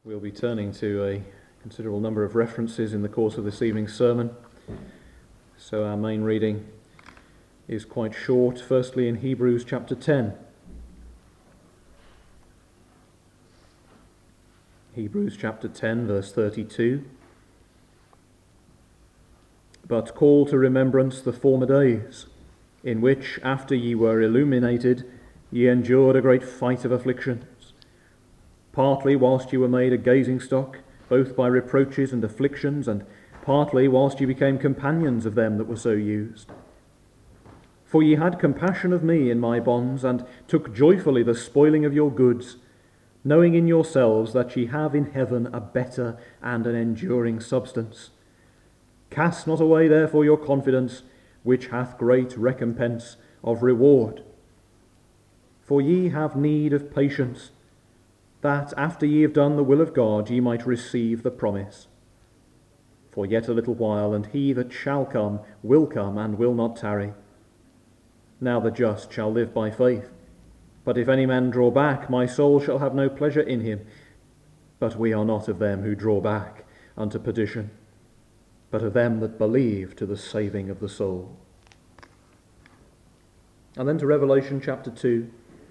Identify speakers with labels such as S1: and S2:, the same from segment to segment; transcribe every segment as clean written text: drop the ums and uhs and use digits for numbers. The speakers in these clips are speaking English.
S1: We'll be turning to a considerable number of references in the course of this evening's sermon. So our main reading is quite short, firstly in Hebrews chapter 10. Hebrews chapter 10, verse 32. But call to remembrance the former days, in which, after ye were illuminated, ye endured a great fight of afflictions, partly whilst ye were made a gazing-stock, both by reproaches and afflictions, and partly whilst ye became companions of them that were so used. For ye had compassion of me in my bonds, and took joyfully the spoiling of your goods, knowing in yourselves that ye have in heaven a better and an enduring substance. Cast not away therefore your confidence, which hath great recompense of reward. For ye have need of patience, that after ye have done the will of God, ye might receive the promise. For yet a little while, and he that shall come will come, and will not tarry. Now the just shall live by faith. But if any man draw back, my soul shall have no pleasure in him. But we are not of them who draw back unto perdition, but of them that believe to the saving of the soul. And then to Revelation chapter 2.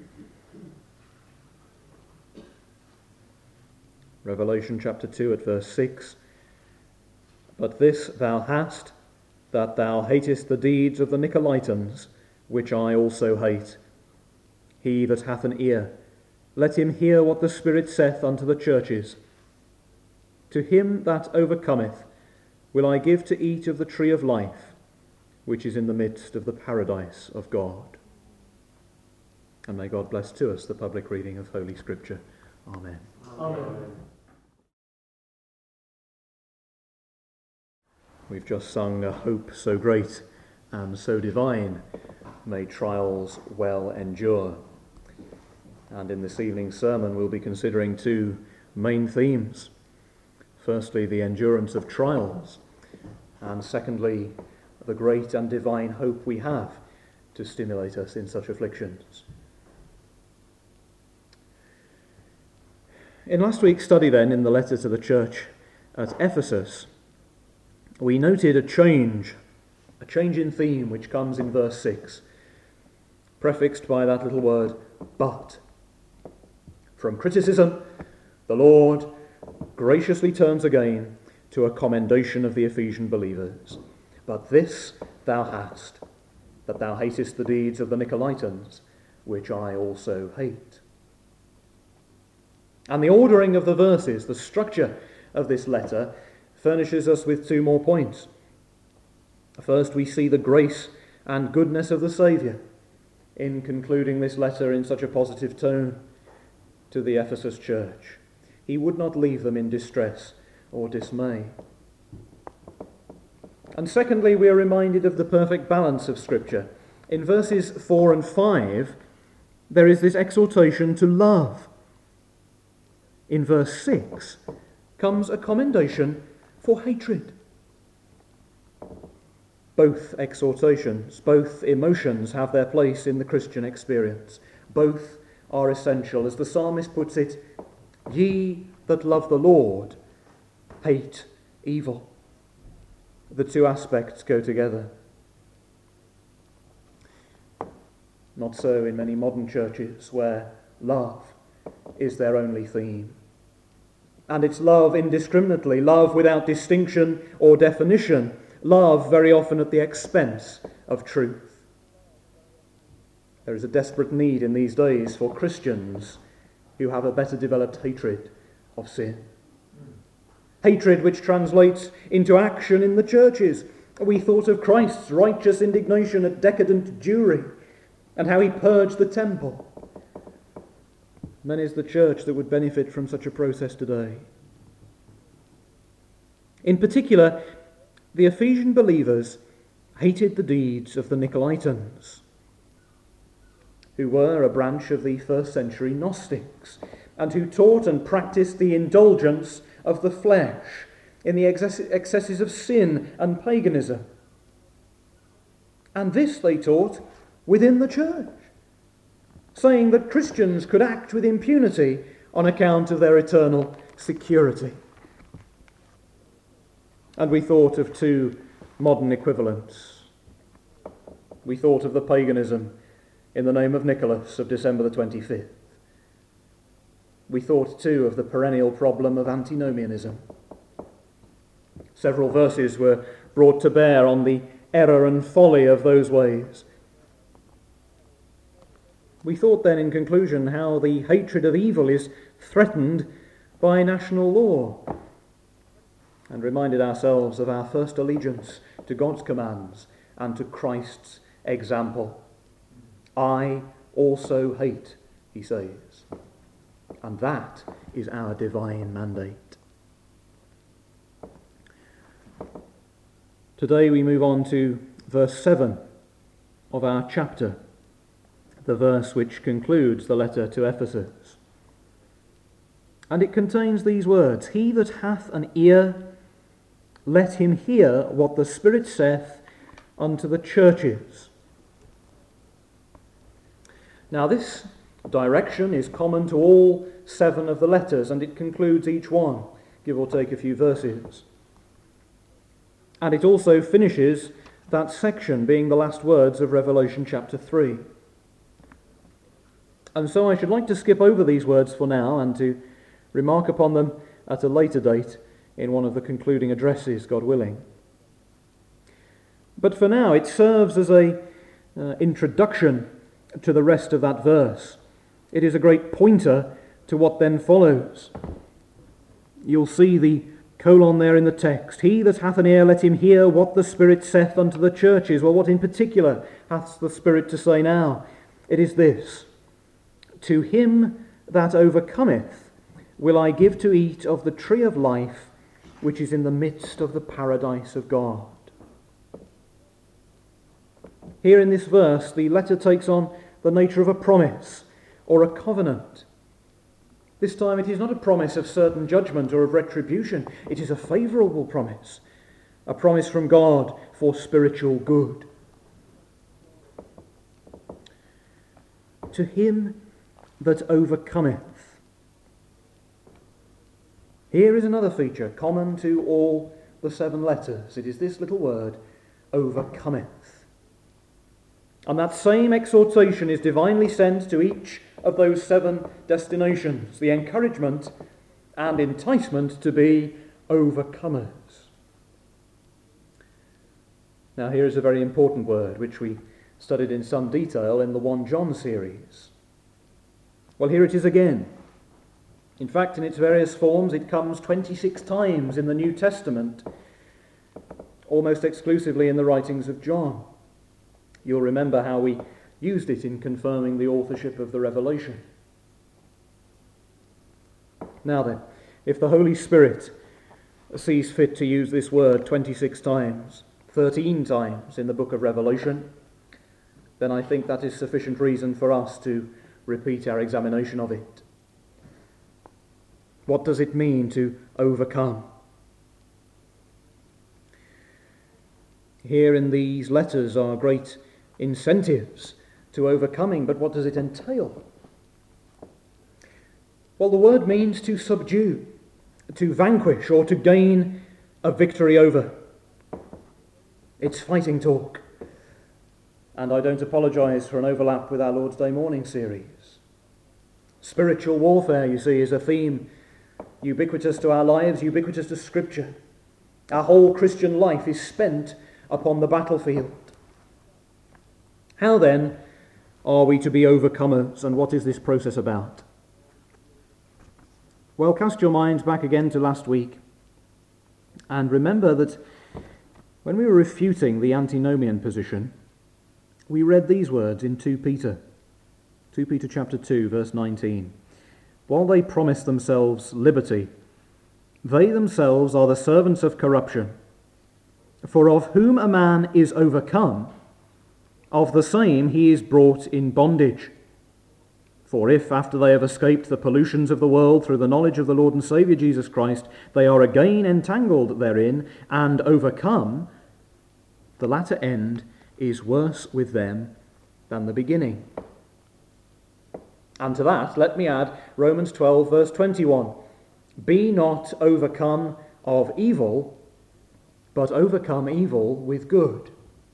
S1: Revelation chapter 2 at verse 6. But this thou hast, that thou hatest the deeds of the Nicolaitans, which I also hate. He that hath an ear, let him hear what the Spirit saith unto the churches. To him that overcometh will I give to eat of the tree of life, which is in the midst of the paradise of God. And may God bless to us the public reading of Holy Scripture. Amen.
S2: Amen.
S1: We've just sung A Hope So Great and So Divine, May Trials Well Endure. And in this evening's sermon we'll be considering two main themes. Firstly, the endurance of trials, and secondly, the great and divine hope we have to stimulate us in such afflictions. In last week's study then, in the letter to the church at Ephesus, we noted a change in theme which comes in verse 6, prefixed by that little word, but. From criticism, the Lord graciously turns again to a commendation of the Ephesian believers. But this thou hast, that thou hatest the deeds of the Nicolaitans, which I also hate. And the ordering of the verses, the structure of this letter, furnishes us with two more points. First, we see the grace and goodness of the Saviour in concluding this letter in such a positive tone to the Ephesus church. He would not leave them in distress or dismay. And secondly, we are reminded of the perfect balance of Scripture. In verses 4 and 5, there is this exhortation to love. In verse 6 comes a commendation for hatred. Both exhortations, both emotions have their place in the Christian experience. Both are essential. As the psalmist puts it, ye that love the Lord hate evil. The two aspects go together. Not so in many modern churches where love is their only theme. And it's love indiscriminately, love without distinction or definition, love very often at the expense of truth. There is a desperate need in these days for Christians who have a better developed hatred of sin. Hatred which translates into action in the churches. We thought of Christ's righteous indignation at decadent Jewry and how he purged the temple. Many is the church that would benefit from such a process today. In particular, the Ephesian believers hated the deeds of the Nicolaitans, who were a branch of the first century Gnostics, and who taught and practiced the indulgence of the flesh in the excesses of sin and paganism. And this they taught within the church, saying that Christians could act with impunity on account of their eternal security. And we thought of two modern equivalents. We thought of the paganism in the name of Nicholas of December the 25th. We thought too of the perennial problem of antinomianism. Several verses were brought to bear on the error and folly of those ways. We thought then in conclusion how the hatred of evil is threatened by national law, and reminded ourselves of our first allegiance to God's commands and to Christ's example. I also hate, he says, and that is our divine mandate. Today we move on to verse 7 of our chapter, the verse which concludes the letter to Ephesus. And it contains these words, "He that hath an ear, let him hear what the Spirit saith unto the churches." Now this direction is common to all 7 of the letters, and it concludes each one, give or take a few verses. And it also finishes that section, being the last words of Revelation chapter 3. And so I should like to skip over these words for now and to remark upon them at a later date in one of the concluding addresses, God willing. But for now, it serves as an introduction to the rest of that verse. It is a great pointer to what then follows. You'll see the colon there in the text. "He that hath an ear, let him hear what the Spirit saith unto the churches." Well, what in particular hath the Spirit to say now? It is this: "To him that overcometh will I give to eat of the tree of life, which is in the midst of the paradise of God." Here in this verse, the letter takes on the nature of a promise or a covenant. This time it is not a promise of certain judgment or of retribution. It is a favourable promise, a promise from God for spiritual good. "To him that overcometh." Here is another feature common to all the 7 letters. It is this little word, overcometh. And that same exhortation is divinely sent to each of those 7 destinations, the encouragement and enticement to be overcomers. Now here is a very important word which we studied in some detail in the 1 John series. Well, here it is again. In fact, in its various forms, it comes 26 times in the New Testament, almost exclusively in the writings of John. You'll remember how we used it in confirming the authorship of the Revelation. Now then, if the Holy Spirit sees fit to use this word 26 times, 13 times in the book of Revelation, then I think that is sufficient reason for us to repeat our examination of it. What does it mean to overcome? Here in these letters are great incentives to overcoming, but what does it entail? Well, the word means to subdue, to vanquish, or to gain a victory over. It's fighting talk. And I don't apologise for an overlap with our Lord's Day morning series. Spiritual warfare, you see, is a theme ubiquitous to our lives, ubiquitous to Scripture. Our whole Christian life is spent upon the battlefield. How then are we to be overcomers, and what is this process about? Well, cast your minds back again to last week and remember that when we were refuting the antinomian position, we read these words in 2 Peter chapter 2, verse 19. "While they promise themselves liberty, they themselves are the servants of corruption. For of whom a man is overcome, of the same he is brought in bondage. For if, after they have escaped the pollutions of the world through the knowledge of the Lord and Saviour Jesus Christ, they are again entangled therein and overcome, the latter end is worse with them than the beginning." And to that, let me add Romans 12, verse 21. Be not overcome of evil, but overcome evil with good.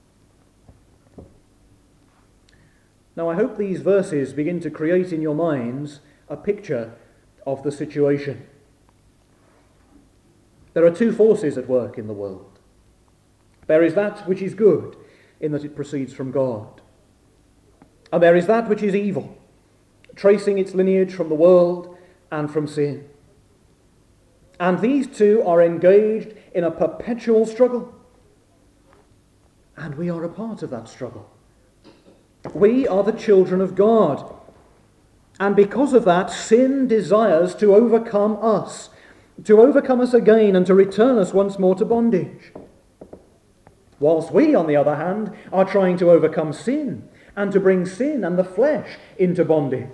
S1: Now, I hope these verses begin to create in your minds a picture of the situation. There are two forces at work in the world. There is that which is good, in that it proceeds from God. And there is that which is evil, tracing its lineage from the world and from sin. And these two are engaged in a perpetual struggle. And we are a part of that struggle. We are the children of God. And because of that, sin desires to overcome us again and to return us once more to bondage. Whilst we, on the other hand, are trying to overcome sin and to bring sin and the flesh into bondage.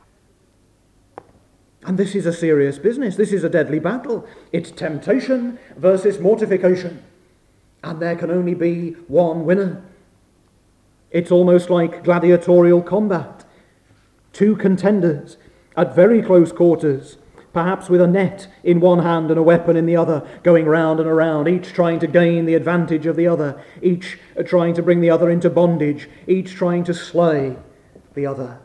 S1: And this is a serious business. This is a deadly battle. It's temptation versus mortification. And there can only be one winner. It's almost like gladiatorial combat. Two contenders at very close quarters, perhaps with a net in one hand and a weapon in the other, going round and around, each trying to gain the advantage of the other, each trying to bring the other into bondage, each trying to slay the other.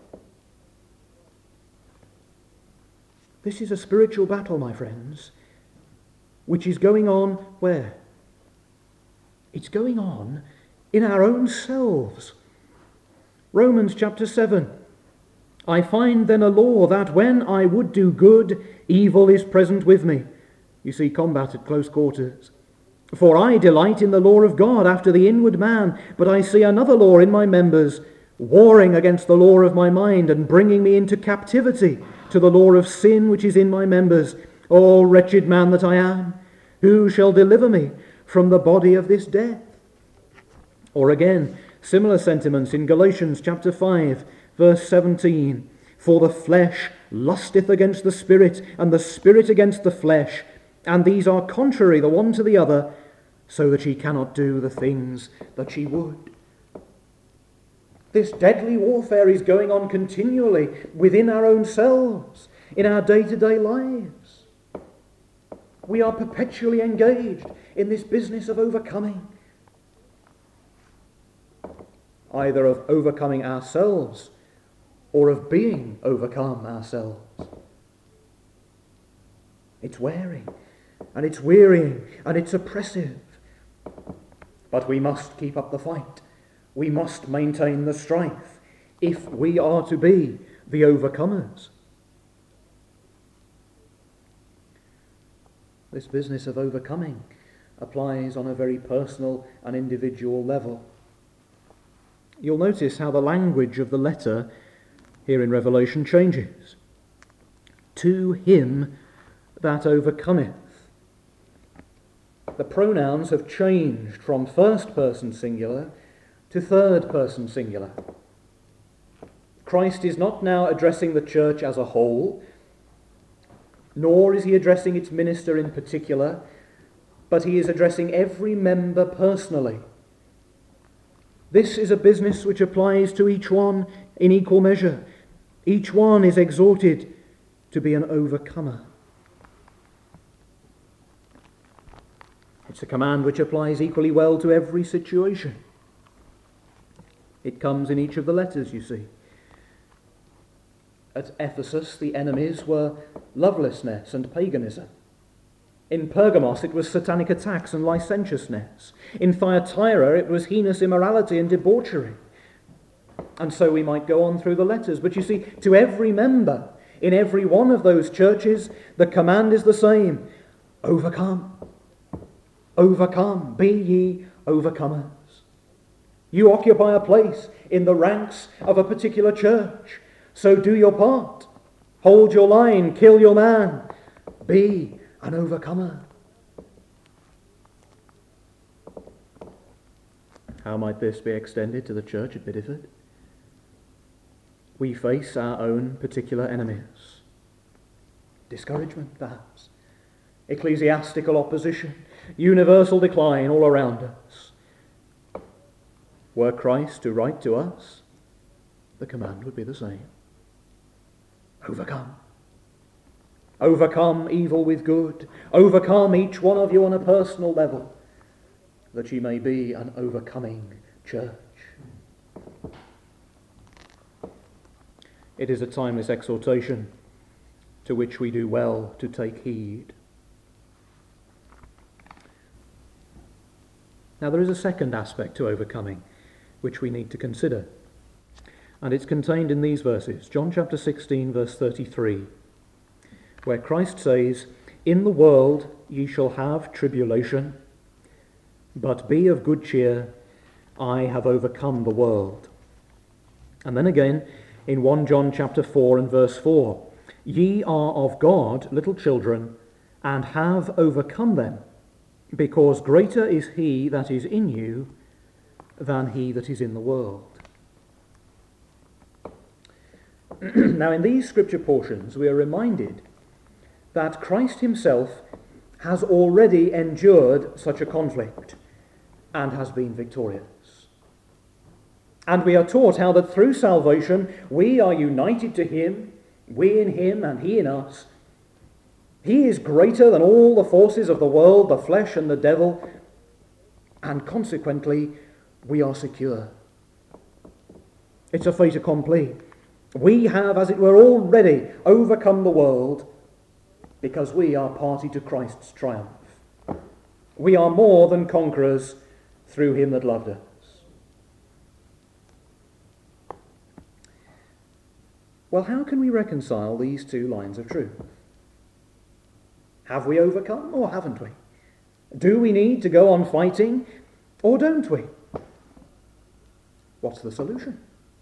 S1: This is a spiritual battle, my friends, which is going on where? It's going on in our own selves. Romans chapter 7. I find then a law that when I would do good, evil is present with me. You see combat at close quarters. For I delight in the law of God after the inward man, but I see another law in my members, warring against the law of my mind and bringing me into captivity to the law of sin which is in my members. O wretched man that I am, who shall deliver me from the body of this death? Or again, similar sentiments in Galatians chapter 5, verse 17. For the flesh lusteth against the Spirit, and the Spirit against the flesh, and these are contrary the one to the other, so that ye cannot do the things that ye would. This deadly warfare is going on continually within our own selves, in our day-to-day lives. We are perpetually engaged in this business of overcoming. Either of overcoming ourselves or of being overcome ourselves. It's wearing, and it's wearying, and it's oppressive. But we must keep up the fight. We must maintain the strife if we are to be the overcomers. This business of overcoming applies on a very personal and individual level. You'll notice how the language of the letter here in Revelation changes. To him that overcometh. The pronouns have changed from first person singular to third person singular. Christ is not now addressing the church as a whole, nor is he addressing its minister in particular, but he is addressing every member personally. This is a business which applies to each one in equal measure. Each one is exhorted to be an overcomer. It's a command which applies equally well to every situation. It comes in each of the letters, you see. At Ephesus, the enemies were lovelessness and paganism. In Pergamos, it was satanic attacks and licentiousness. In Thyatira, it was heinous immorality and debauchery. And so we might go on through the letters. But you see, to every member in every one of those churches, the command is the same. Overcome. Overcome. Be ye overcomers. You occupy a place in the ranks of a particular church. So do your part. Hold your line. Kill your man. Be an overcomer. How might this be extended to the church at Bideford? We face our own particular enemies. Discouragement, perhaps. Ecclesiastical opposition. Universal decline all around us. Were Christ to write to us, the command would be the same. Overcome. Overcome evil with good. Overcome each one of you on a personal level, that ye may be an overcoming church. It is a timeless exhortation to which we do well to take heed. Now there is a second aspect to overcoming which we need to consider, and it's contained in these verses, John chapter 16 verse 33, where Christ says, "In the world ye shall have tribulation, but be of good cheer, I have overcome the world." And then again in 1 John chapter 4 and verse 4, "Ye are of God, little children, and have overcome them, because greater is he that is in you than he that is in the world." Now in these scripture portions we are reminded that Christ himself has already endured such a conflict and has been victorious. And we are taught how that through salvation we are united to him, we in him and he in us. He is greater than all the forces of the world, the flesh and the devil, and consequently we are secure. It's a fait accompli. We have, as it were, already overcome the world because we are party to Christ's triumph. We are more than conquerors through him that loved us. Well, how can we reconcile these two lines of truth? Have we overcome or haven't we? Do we need to go on fighting or don't we? What's the solution?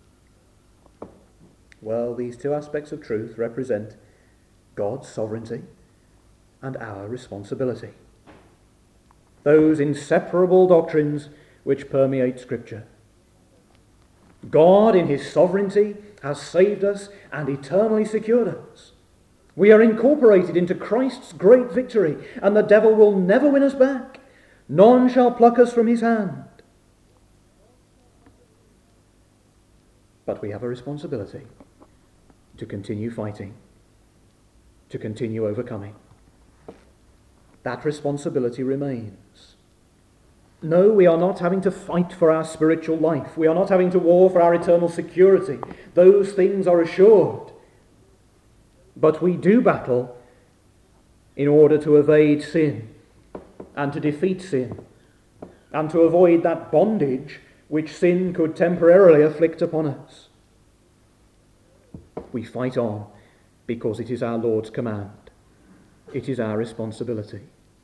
S1: Well, these two aspects of truth represent God's sovereignty and our responsibility. Those inseparable doctrines which permeate Scripture. God in his sovereignty has saved us and eternally secured us. We are incorporated into Christ's great victory, and the devil will never win us back. None shall pluck us from his hand. But we have a responsibility to continue fighting, to continue overcoming. That responsibility remains. No, we are not having to fight for our spiritual life. We are not having to war for our eternal security. Those things are assured. But we do battle in order to evade sin and to defeat sin and to avoid that bondage which sin could temporarily afflict upon us. We fight on because it is our Lord's command. It is our responsibility.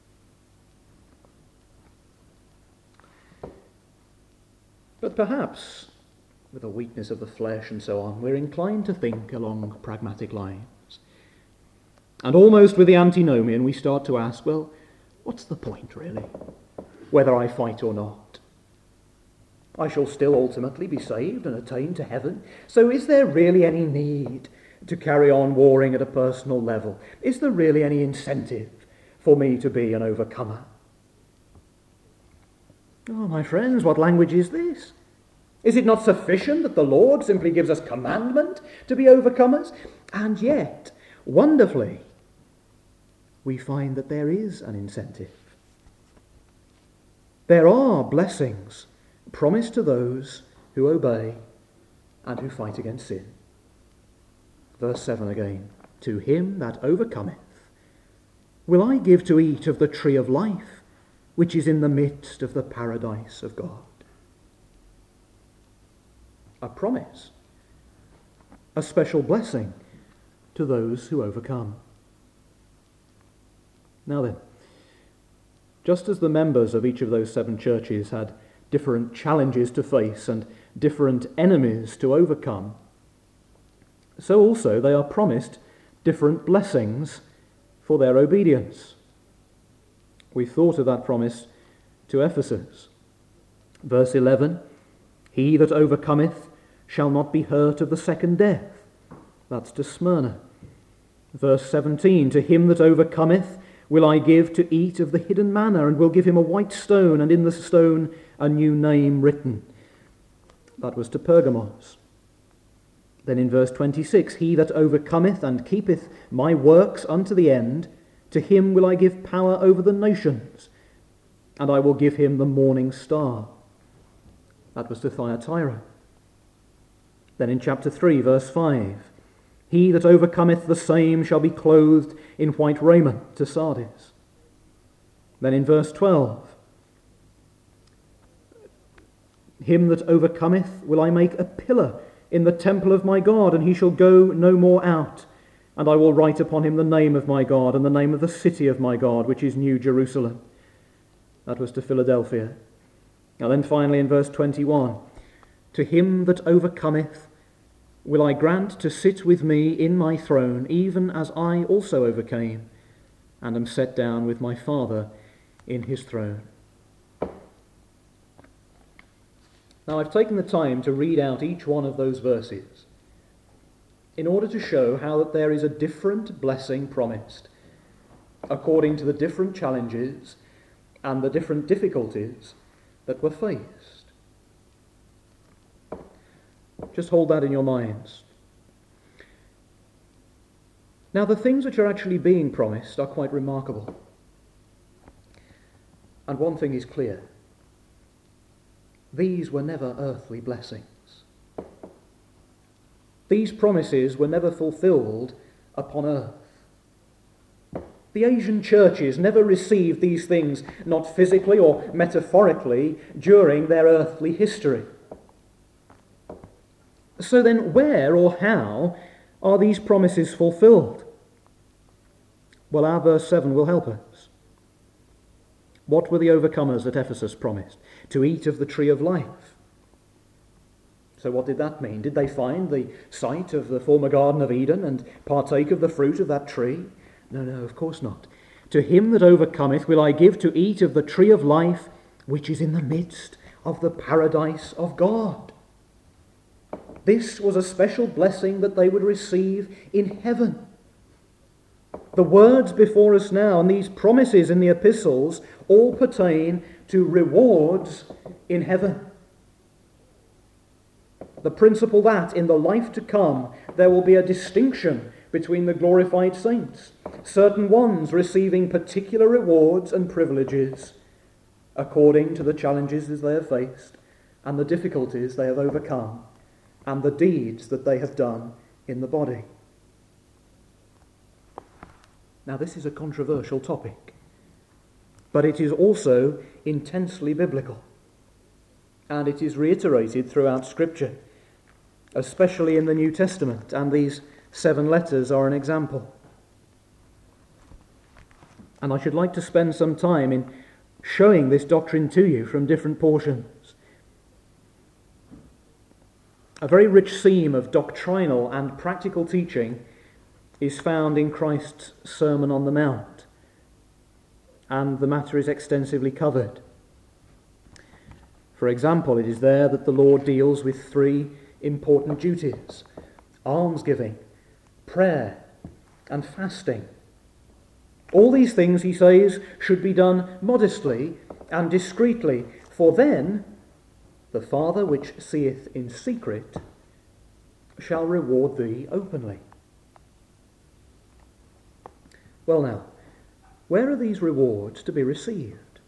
S1: But perhaps, with a weakness of the flesh and so on, we're inclined to think along pragmatic lines. And almost with the antinomian, we start to ask, well, what's the point really? Whether I fight or not. I shall still ultimately be saved and attain to heaven. So is there really any need to carry on warring at a personal level? Is there really any incentive for me to be an overcomer? Oh, my friends, what language is this? Is it not sufficient that the Lord simply gives us commandment to be overcomers? And yet, wonderfully, we find that there is an incentive. There are blessings promised to those who obey and who fight against sin. Verse 7 again. To him that overcometh will I give to eat of the tree of life, which is in the midst of the paradise of God. A promise, a special blessing to those who overcome. Now then, just as the members of each of those 7 churches had different challenges to face and different enemies to overcome, so also they are promised different blessings for their obedience. We thought of that promise to Ephesus. Verse 11, he that overcometh shall not be hurt of the second death. That's to Smyrna. Verse 17, to him that overcometh will I give to eat of the hidden manna, and will give him a white stone, and in the stone a new name written. That was to Pergamos. Then in verse 26, he that overcometh and keepeth my works unto the end, to him will I give power over the nations, and I will give him the morning star. That was to Thyatira. Then in chapter 3, verse 5, he that overcometh the same shall be clothed in white raiment, to Sardis. Then in verse 12, him that overcometh will I make a pillar in the temple of my God, and he shall go no more out. And I will write upon him the name of my God, and the name of the city of my God, which is New Jerusalem. That was to Philadelphia. Now then finally in verse 21, to him that overcometh will I grant to sit with me in my throne, even as I also overcame, and am set down with my Father in his throne. Now I've taken the time to read out each one of those verses in order to show how that there is a different blessing promised according to the different challenges and the different difficulties that were faced. Just hold that in your minds. Now the things which are actually being promised are quite remarkable. And one thing is clear. These were never earthly blessings. These promises were never fulfilled upon earth. The Asian churches never received these things, not physically or metaphorically, during their earthly history. So then, where or how are these promises fulfilled? Well, our verse 7 will help us. What were the overcomers at Ephesus promised? To eat of the tree of life. So what did that mean? Did they find the site of the former Garden of Eden and partake of the fruit of that tree? No, of course not. To him that overcometh will I give to eat of the tree of life, which is in the midst of the paradise of God. This was a special blessing that they would receive in heaven. The words before us now and these promises in the epistles all pertain to rewards in heaven. The principle that in the life to come there will be a distinction between the glorified saints, certain ones receiving particular rewards and privileges according to the challenges that they have faced and the difficulties they have overcome and the deeds that they have done in the body. Now this is a controversial topic, but it is also intensely biblical, and it is reiterated throughout Scripture, especially in the New Testament, and these 7 letters are an example. And I should like to spend some time in showing this doctrine to you from different portions. A very rich theme of doctrinal and practical teaching is found in Christ's Sermon on the Mount, and the matter is extensively covered. For example, it is there that the Lord deals with 3 important duties: almsgiving, prayer, and fasting. All these things, he says, should be done modestly and discreetly, for then the Father which seeth in secret shall reward thee openly. Well now, where are these rewards to be received?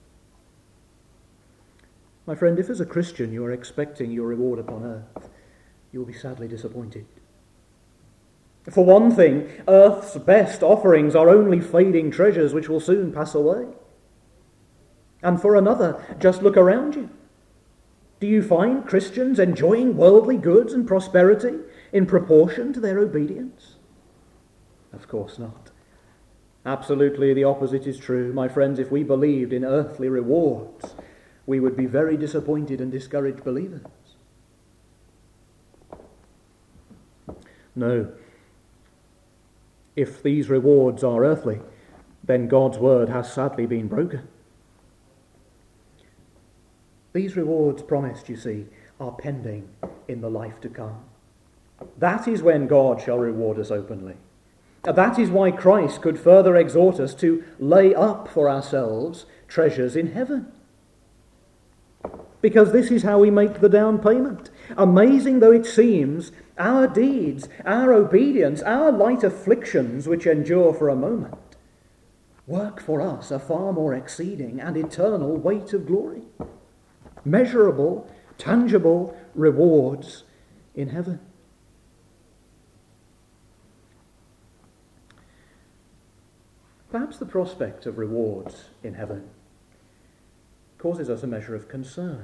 S1: My friend, if as a Christian you are expecting your reward upon earth, you will be sadly disappointed. For one thing, earth's best offerings are only fading treasures which will soon pass away. And for another, just look around you. Do you find Christians enjoying worldly goods and prosperity in proportion to their obedience? Of course not. Absolutely the opposite is true. My friends, if we believed in earthly rewards, we would be very disappointed and discouraged believers. No. If these rewards are earthly, then God's word has sadly been broken. These rewards promised, you see, are pending in the life to come. That is when God shall reward us openly. That is why Christ could further exhort us to lay up for ourselves treasures in heaven. Because this is how we make the down payment. Amazing though it seems, our deeds, our obedience, our light afflictions which endure for a moment, work for us a far more exceeding and eternal weight of glory. Measurable, tangible rewards in heaven. Perhaps the prospect of rewards in heaven causes us a measure of concern.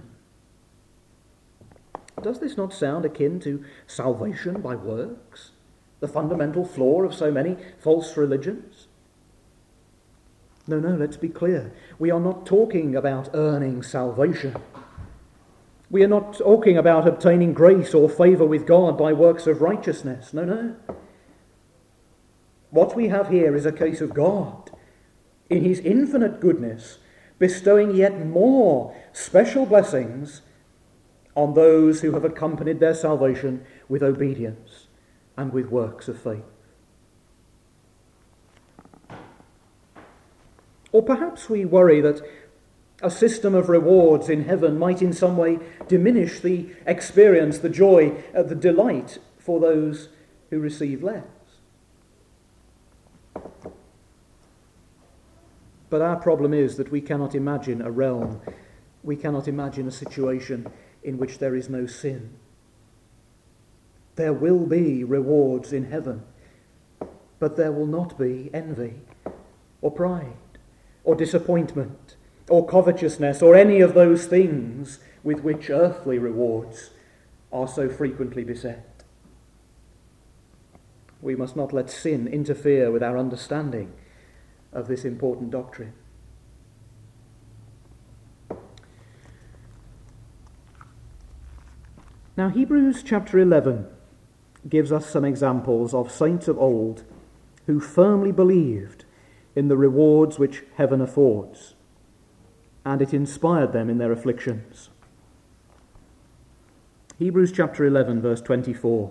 S1: Does this not sound akin to salvation by works, the fundamental flaw of so many false religions? No, let's be clear. We are not talking about earning salvation. We are not talking about obtaining grace or favour with God by works of righteousness. No. What we have here is a case of God, in his infinite goodness, bestowing yet more special blessings on those who have accompanied their salvation with obedience and with works of faith. Or perhaps we worry that a system of rewards in heaven might in some way diminish the experience, the joy, the delight for those who receive less. But our problem is that we cannot imagine a realm, we cannot imagine a situation in which there is no sin. There will be rewards in heaven, but there will not be envy or pride or disappointment or covetousness or any of those things with which earthly rewards are so frequently beset. We must not let sin interfere with our understanding of this important doctrine. Now, Hebrews chapter 11 gives us some examples of saints of old who firmly believed in the rewards which heaven affords, and it inspired them in their afflictions. Hebrews chapter 11, verse 24.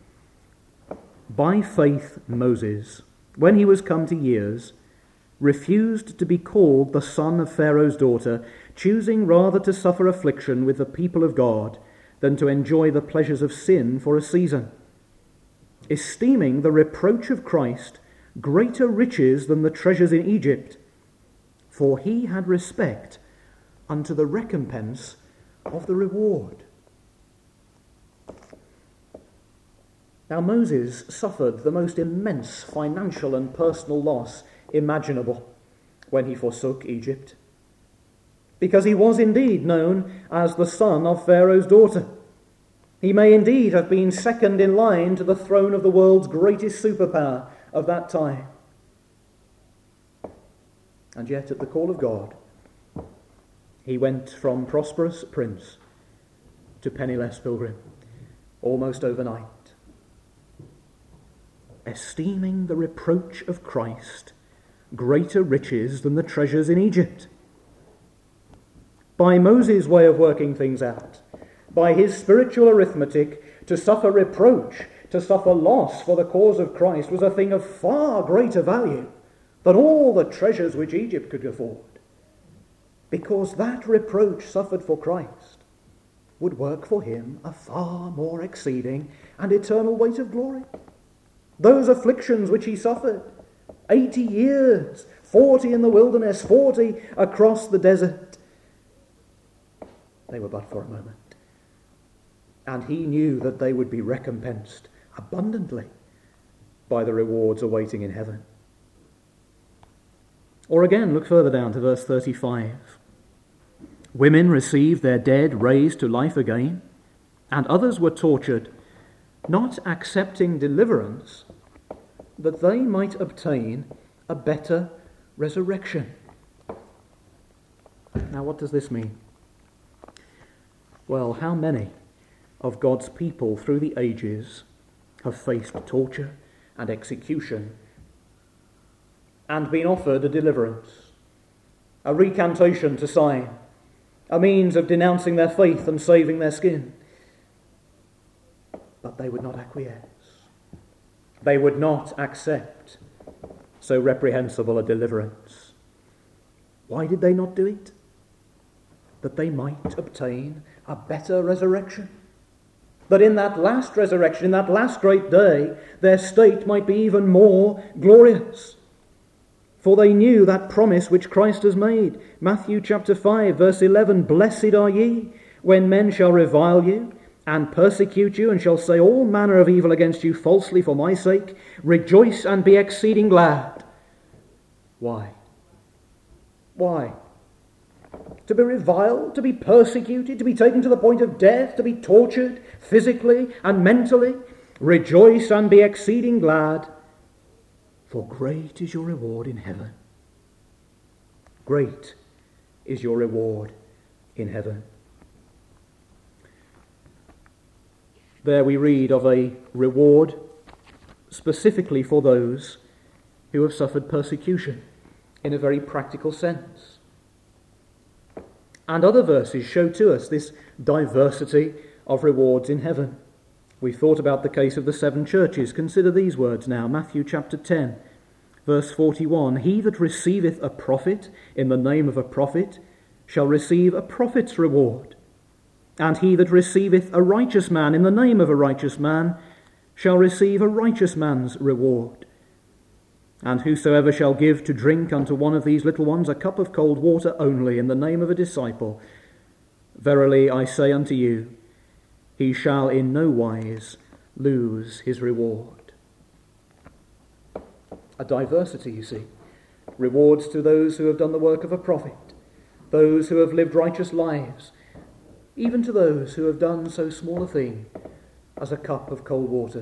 S1: By faith Moses, when he was come to years, refused to be called the son of Pharaoh's daughter, choosing rather to suffer affliction with the people of God than to enjoy the pleasures of sin for a season, esteeming the reproach of Christ greater riches than the treasures in Egypt, for he had respect unto the recompense of the reward. Now Moses suffered the most immense financial and personal loss imaginable when he forsook Egypt, because he was indeed known as the son of Pharaoh's daughter. He may indeed have been second in line to the throne of the world's greatest superpower of that time. And yet, at the call of God, he went from prosperous prince to penniless pilgrim, almost overnight, esteeming the reproach of Christ greater riches than the treasures in Egypt. By Moses' way of working things out, by his spiritual arithmetic, to suffer reproach, to suffer loss for the cause of Christ was a thing of far greater value than all the treasures which Egypt could afford, because that reproach suffered for Christ would work for him a far more exceeding and eternal weight of glory. Those afflictions which he suffered, 80 years, 40 in the wilderness, 40 across the desert, they were but for a moment. And he knew that they would be recompensed abundantly by the rewards awaiting in heaven. Or again, look further down to verse 35. Women received their dead raised to life again, and others were tortured, not accepting deliverance, that they might obtain a better resurrection. Now, what does this mean? Well, how many of God's people through the ages have faced torture and execution and been offered a deliverance, a recantation to sign, a means of denouncing their faith and saving their skin? But they would not acquiesce. They would not accept so reprehensible a deliverance. Why did they not do it? that they might obtain a better resurrection. That in that last resurrection, in that last great day, their state might be even more glorious. For they knew that promise which Christ has made. Matthew chapter 5, verse 11, "Blessed are ye, when men shall revile you, and persecute you, and shall say all manner of evil against you falsely for my sake. Rejoice and be exceeding glad." Why? Why? To be reviled, to be persecuted, to be taken to the point of death, to be tortured physically and mentally. Rejoice and be exceeding glad, for great is your reward in heaven. Great is your reward in heaven. There we read of a reward specifically for those who have suffered persecution in a very practical sense. And other verses show to us this diversity of rewards in heaven. We thought about the case of the 7 churches. Consider these words now. Matthew chapter 10, verse 41. "He that receiveth a prophet in the name of a prophet shall receive a prophet's reward. And he that receiveth a righteous man in the name of a righteous man shall receive a righteous man's reward. And whosoever shall give to drink unto one of these little ones a cup of cold water only in the name of a disciple, verily I say unto you, he shall in no wise lose his reward." A diversity, you see. Rewards to those who have done the work of a prophet, those who have lived righteous lives, even to those who have done so small a thing as a cup of cold water.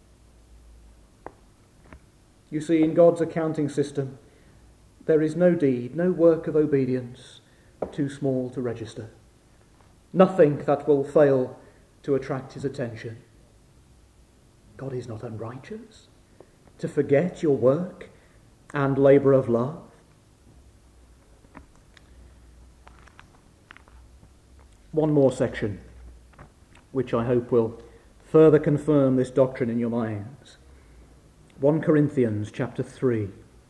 S1: You see, in God's accounting system, there is no deed, no work of obedience too small to register. Nothing that will fail to attract his attention. God is not unrighteous to forget your work and labour of love. One more section, which I hope will further confirm this doctrine in your minds. 1 Corinthians chapter 3.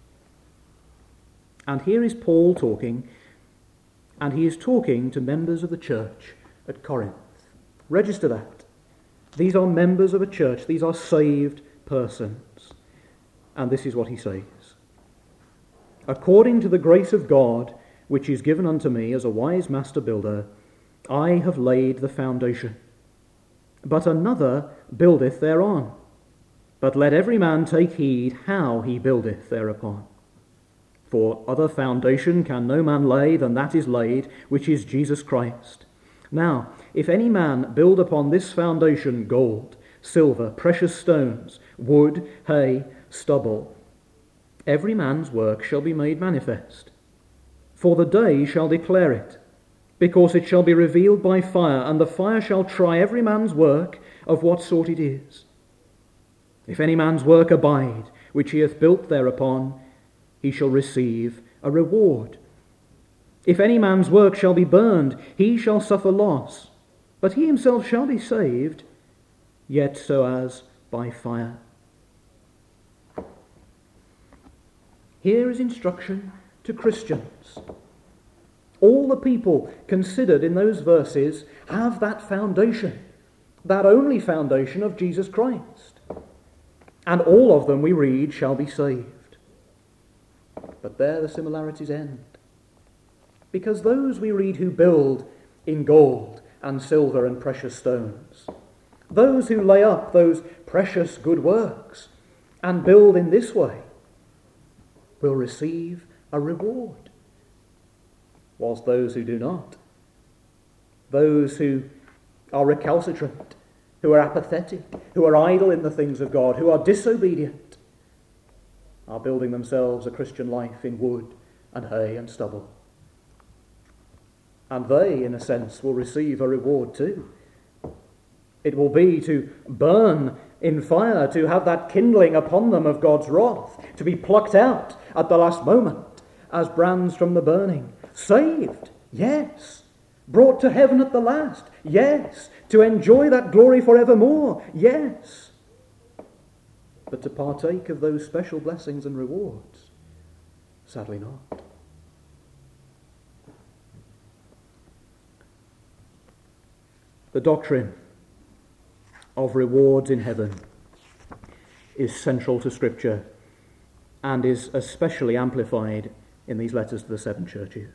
S1: And here is Paul talking, and he is talking to members of the church at Corinth. Register that. These are members of a church. These are saved persons. And this is what he says. "According to the grace of God, which is given unto me as a wise master builder, I have laid the foundation, but another buildeth thereon. But let every man take heed how he buildeth thereupon. For other foundation can no man lay than that is laid, which is Jesus Christ. Now, if any man build upon this foundation gold, silver, precious stones, wood, hay, stubble, every man's work shall be made manifest. For the day shall declare it, because it shall be revealed by fire, and the fire shall try every man's work of what sort it is. If any man's work abide, which he hath built thereupon, he shall receive a reward. If any man's work shall be burned, he shall suffer loss, but he himself shall be saved, yet so as by fire." Here is instruction to Christians. All the people considered in those verses have that foundation, that only foundation of Jesus Christ. And all of them, we read, shall be saved. But there the similarities end. Because those we read who build in gold and silver and precious stones, those who lay up those precious good works and build in this way, will receive a reward, whilst those who do not, those who are recalcitrant, who are apathetic, who are idle in the things of God, who are disobedient, are building themselves a Christian life in wood and hay and stubble. And they, in a sense, will receive a reward too. It will be to burn in fire, to have that kindling upon them of God's wrath, to be plucked out at the last moment as brands from the burning. Saved, yes. Brought to heaven at the last, yes. To enjoy that glory forevermore, yes. But to partake of those special blessings and rewards, sadly not. The doctrine of rewards in heaven is central to Scripture and is especially amplified in these letters to the 7 churches.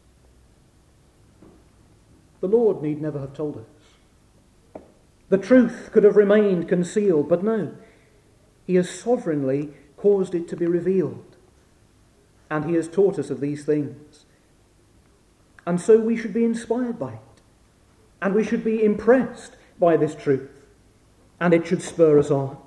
S1: The Lord need never have told us. The truth could have remained concealed, but no, he has sovereignly caused it to be revealed, and he has taught us of these things. And so we should be inspired by it, and we should be impressed by this truth, and it should spur us on.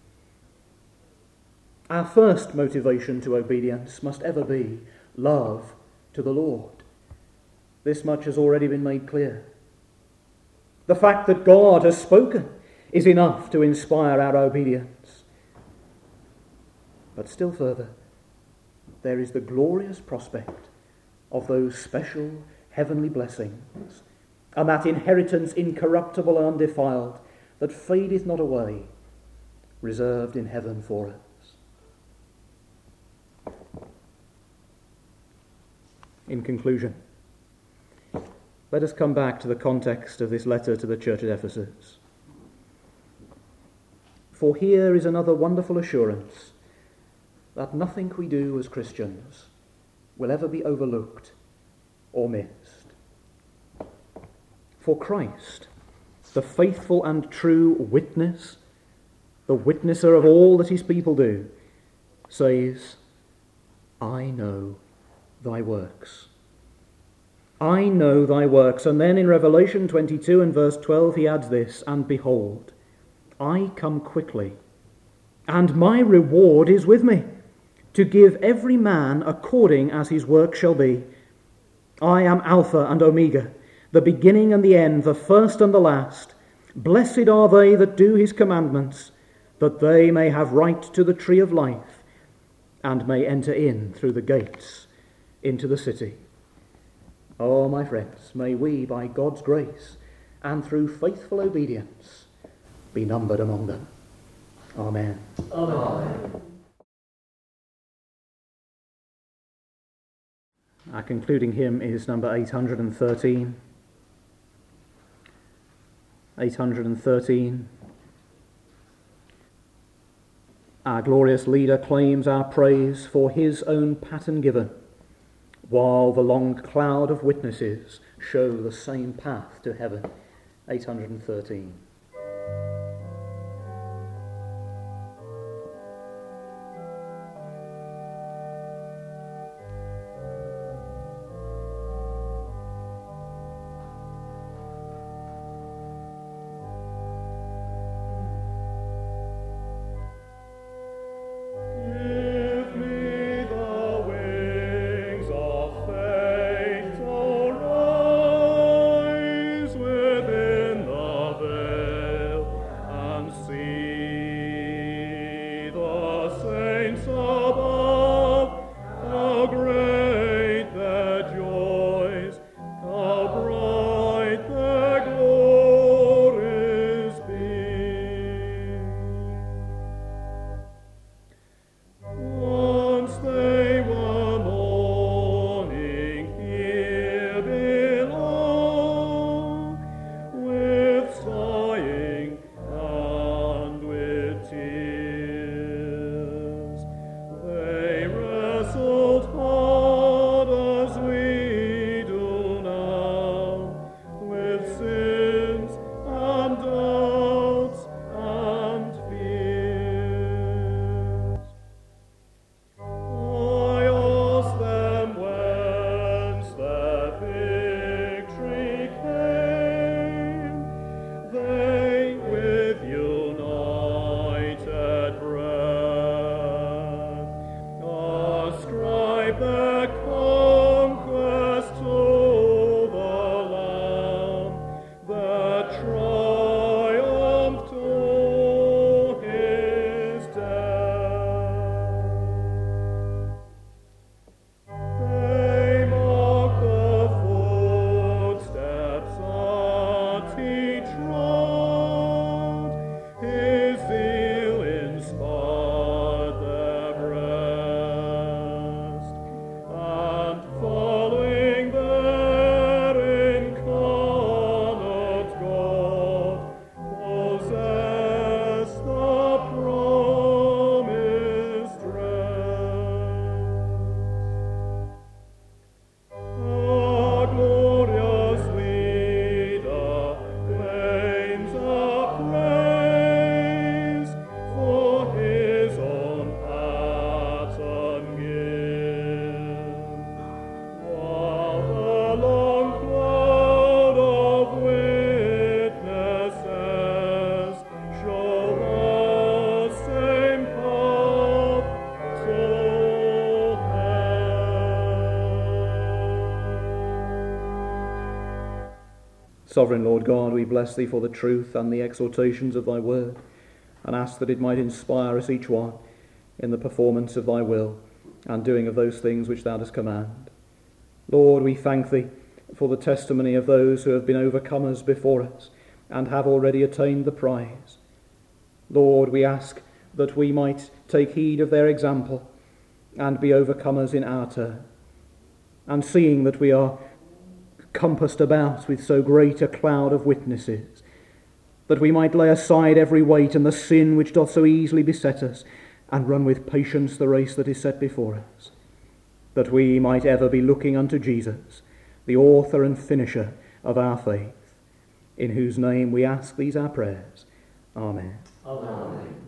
S1: Our first motivation to obedience must ever be love to the Lord. This much has already been made clear. The fact that God has spoken is enough to inspire our obedience. But still further, there is the glorious prospect of those special heavenly blessings, and that inheritance incorruptible and undefiled, that fadeth not away, reserved in heaven for us. In conclusion, let us come back to the context of this letter to the church at Ephesus. For here is another wonderful assurance that nothing we do as Christians will ever be overlooked or missed. For Christ, the faithful and true witness, the witnesser of all that his people do, says, I know thy works. I know thy works. And then in Revelation 22 and verse 12 he adds this, and behold, I come quickly, and my reward is with me, to give every man according as his work shall be. I am Alpha and Omega, the beginning and the end, the first and the last. Blessed are they that do his commandments, that they may have right to the tree of life, and may enter in through the gates into the city. Oh, my friends, may we, by God's grace, and through faithful obedience, be numbered among them. Amen.
S2: Amen.
S1: Our concluding hymn is number 813. 813. Our glorious leader claims our praise for his own pattern given, while the long cloud of witnesses show the same path to heaven. 813.
S3: Within the veil.
S1: Sovereign Lord God, we bless thee for the truth and the exhortations of thy word, and ask that it might inspire us each one in the performance of thy will and doing of those things which thou dost command. Lord, we thank thee for the testimony of those who have been overcomers before us and have already attained the prize. Lord, we ask that we might take heed of their example and be overcomers in our turn. And seeing that we are compassed about with so great a cloud of witnesses, that we might lay aside every weight and the sin which doth so easily beset us, and run with patience the race that is set before us, that we might ever be looking unto Jesus, the author and finisher of our faith, in whose name we ask these our prayers. Amen.
S2: Amen.